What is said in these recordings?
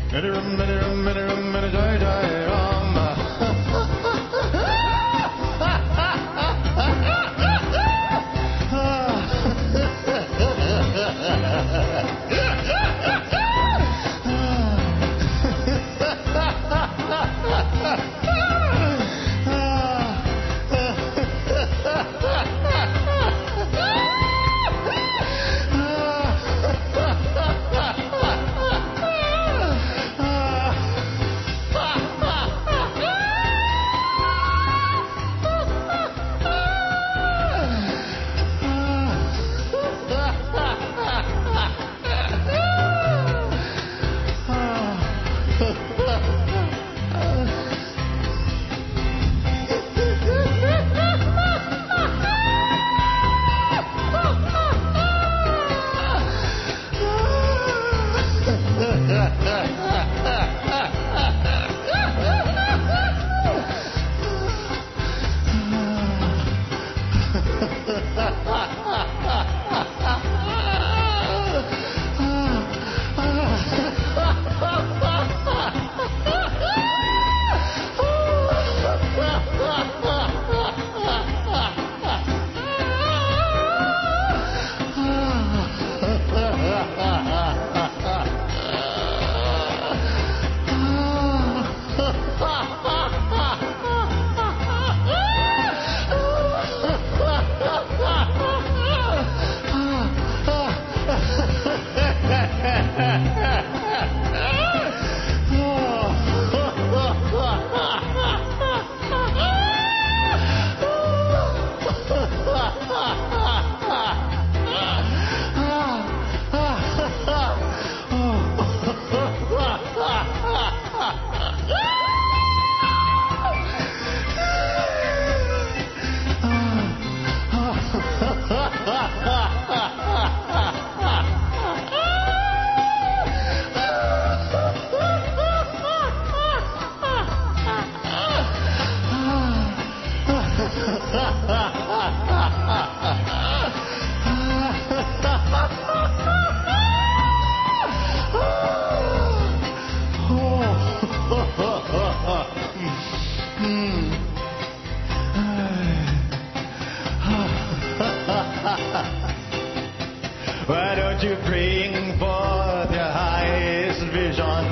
Why don't you bring forth your highest vision?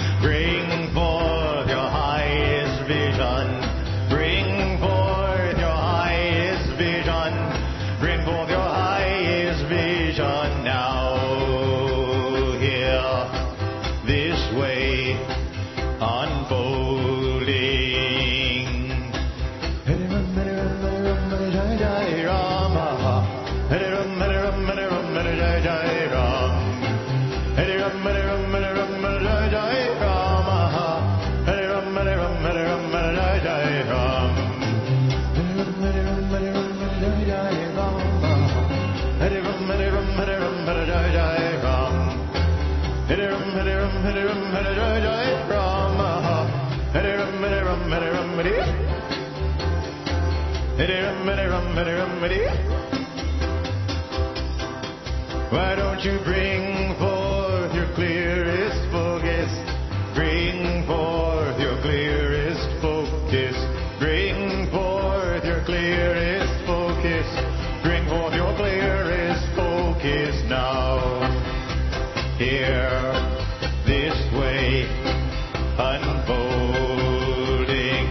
Bring forth your highest vision. Bring forth your highest vision. Bring forth your highest vision now. Here, this way, unfolding. Why don't you bring forth your clearest focus? Bring forth your clearest focus. Bring forth your clearest focus. Bring forth your clearest focus now. Here, this way, unfolding.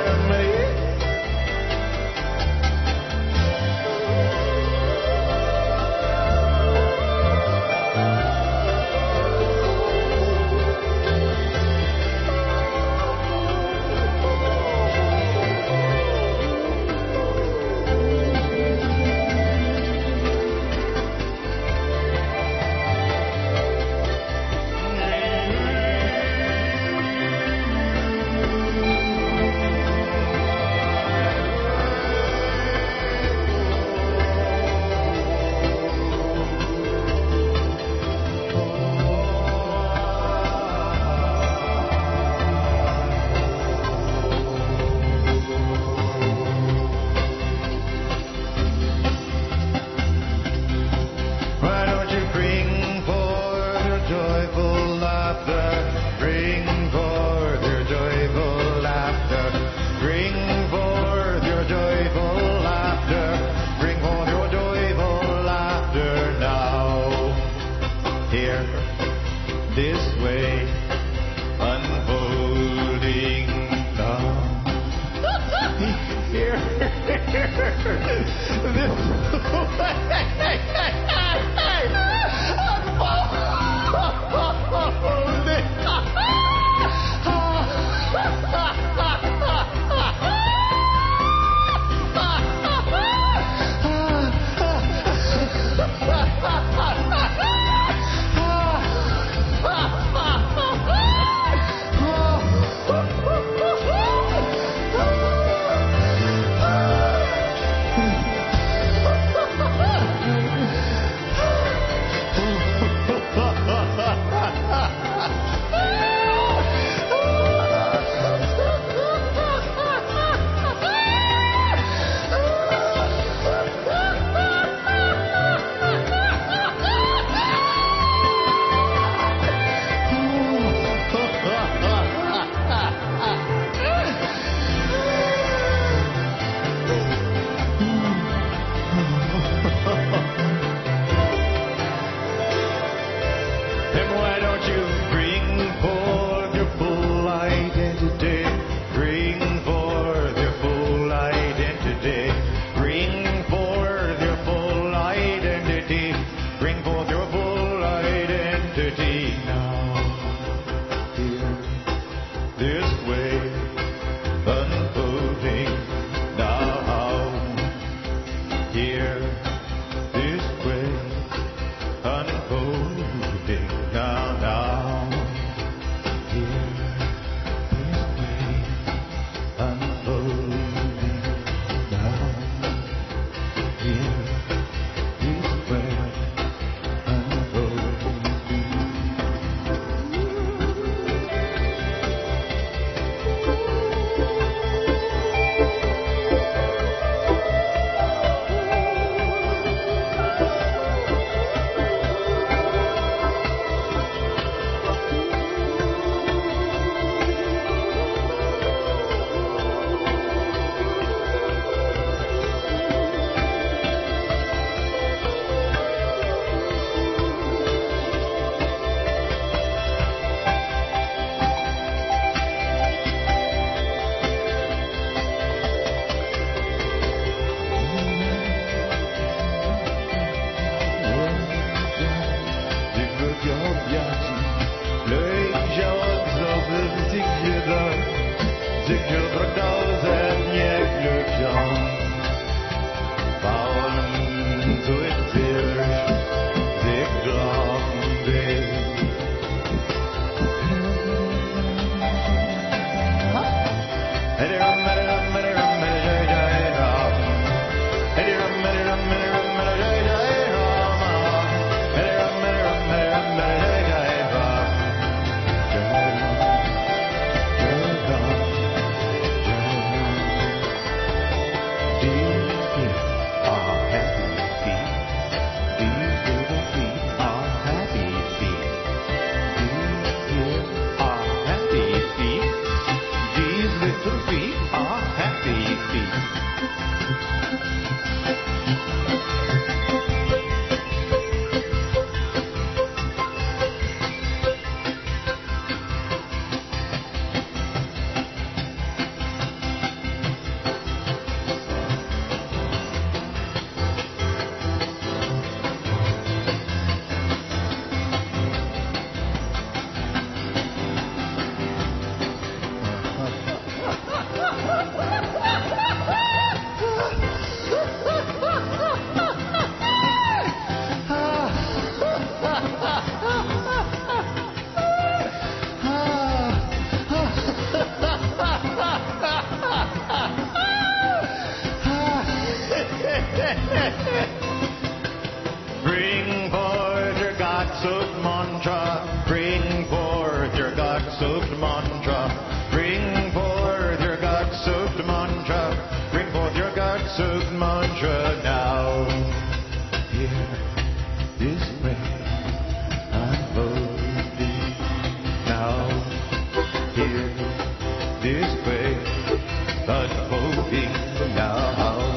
Bring forth your God-soaked mantra. Bring forth your God-soaked mantra. Bring forth your God-soaked mantra. Bring forth your God-soaked mantra now. Hear this prayer unfolding now. Hear this prayer unfolding now.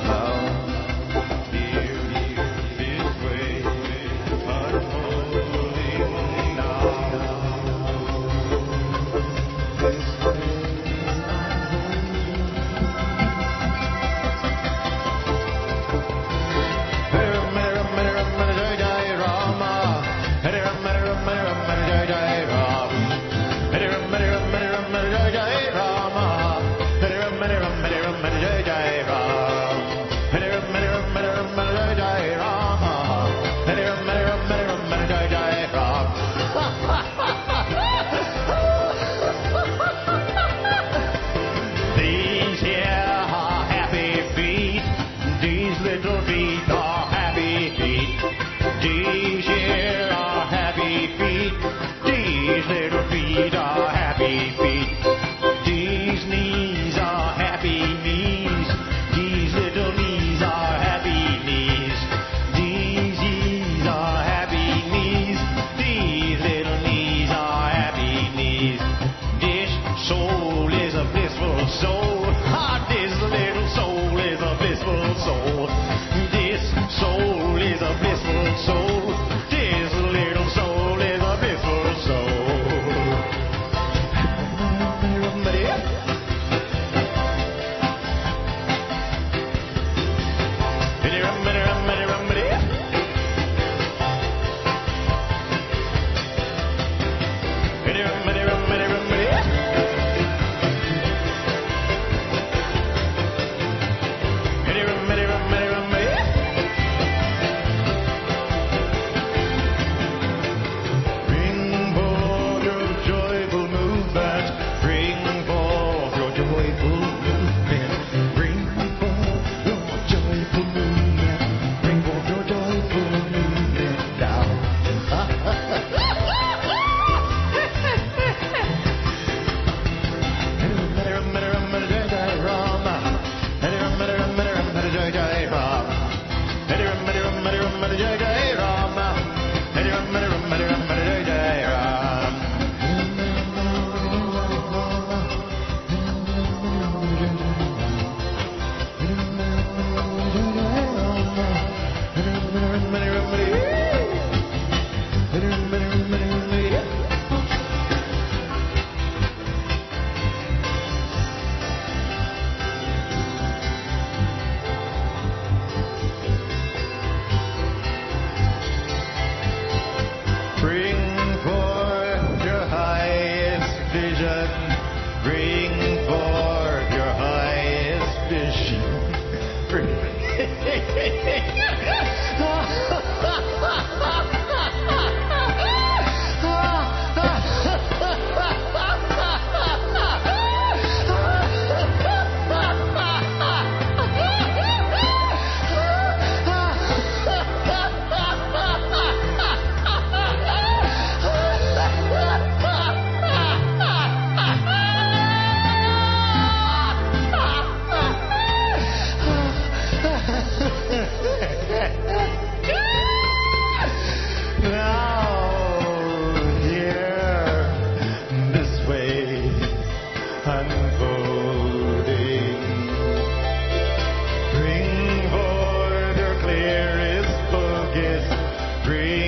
Hear this prayer unfolding now. This These here are happy feet. These little feet are happy feet. These here are happy feet. These little feet are happy feet. These knees are happy knees. These little knees are happy knees. These knees are happy knees. These little knees are happy knees. This soul is a blissful soul. Ah, this little soul is a blissful soul. This soul is a blissful soul. This little soul is a blissful soul. Bring forth your highest vision. Bring forth your highest vision. Bring